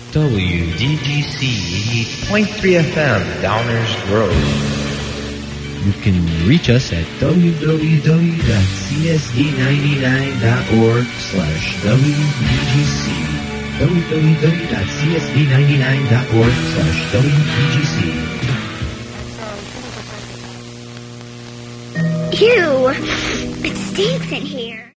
WDGC 88.3 FM, Downers Grove. You can reach us at www.csd99.org/WDGC. www.csd99.org/WDGC. Ew! It stinks in here.